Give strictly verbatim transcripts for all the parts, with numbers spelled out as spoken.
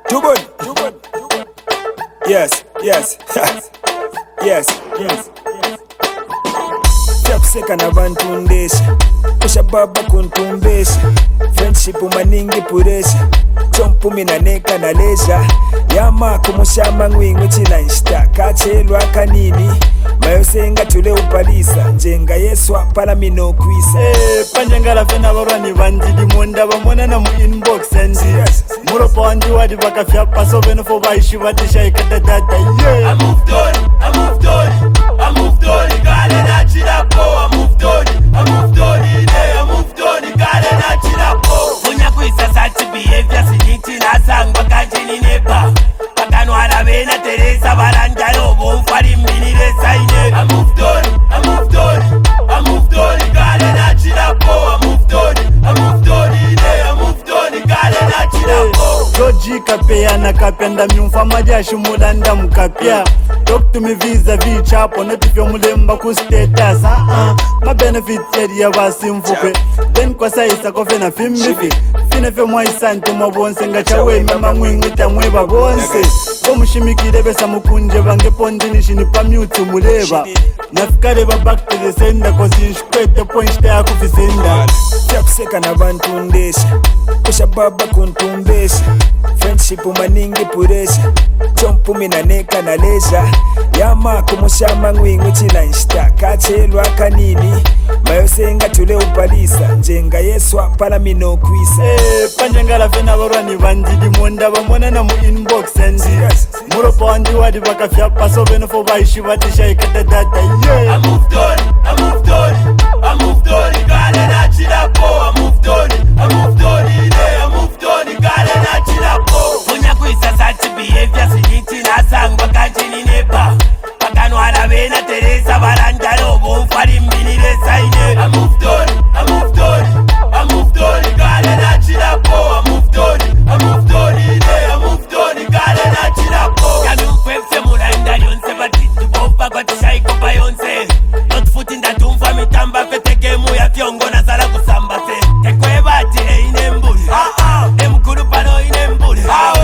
Tubon. Yes, yes. Yes, yes. Takuseka nabantu ndesha kushababa kuntumbesha friendship maningi puresha chompumi naneka nalesha yama kumushama ngwingwe chilanshita kachelwa kanini mayosenga tule upalisa njenga yeswa pala mino kwisa eh panjangala fena barwani bandidi monda bamona na mu inbox andi muropa wandi wadi bakafya paso beno fo baishi batisha ikata data yeah I moved on I moved on I moved on gale na chirapo I moved on I moved on I moved on gale na chirapo funya kuisa sati behavior siniti na sangwa kanjini nepa pakanwala bena teresa baranjalo bomfari minire saine I moved on I moved on I moved on gale na chirapo I moved on I moved on I moved on gale na chirapo Georgie kapea na kapenda myumfa majashi mulanda mukapya talk to me visa vi chapo notifyo mulemba ku status ah uh, ma benefits area basimfukwe then kwa saisa ko fena fimmifi fina fe mwa isanto mabonse ngachawe mama mwingita mweba bonse komushimikire besa mukunje bange pondini shini pa mute muleba nafikare ba back to the sender cause inshkwete point ya ku visenda takuseka nabantu ndesha kushababa kuntumbesha friendship maningi puresha chompumi naneka nalesha yama kumushama ngwingwe chilanshita kachelwa kanini mayosenga tule upalisa njenga yeswa pala mino kwisa eh panjangala fena barwani bandidi monda bamona na mu inbox andi muropa wandi wadi bakafya paso beno fo baishi batisha ikata data yeah I moved on I moved on I moved on gale na chirapo I moved on I moved on I moved on gale na chirapo funya kuisa sati behavior siniti na sangwa kanjini nepa pakanwala bena teresa baranjalo bomfari minire saine I moved on I moved on I moved on gale na chirapo I moved on I moved on I moved on gale na chirapo kami umfefse mulanda yonse batiti bomba kwa tishaiko pa yonse not futi ndatumfa mitamba fete gemu ya fyongo na sala kusamba se tekwe bati eine mbuli emkuru pano ine mbuli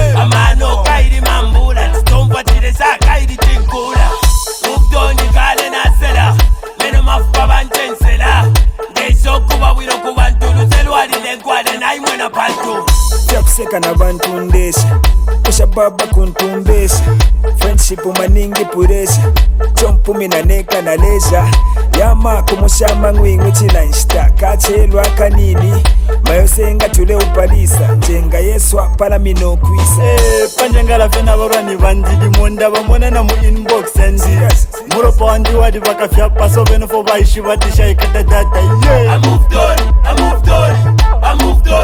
amano kairi mambula titomfa tiresa kairi tinkula Uvdoni gale na sela meno mafupa banjensela ngeso kuba wino kubantulu selwali lengwale na imwena pantu takuseka nabantu ndesha kushababa kuntumbesha friendship maningi puresha chompumi naneka nalesha yama kumushama ngwingwe chilanshita kachelwa kanini mayosenga tule upalisa njenga yeswa pala mino kwisa eh panjangala fena barwani bandidi monda bamona na mu inbox andi muropa wandi wadi bakafya paso beno fo baishi batisha ikata data yeah I moved on I moved on I moved on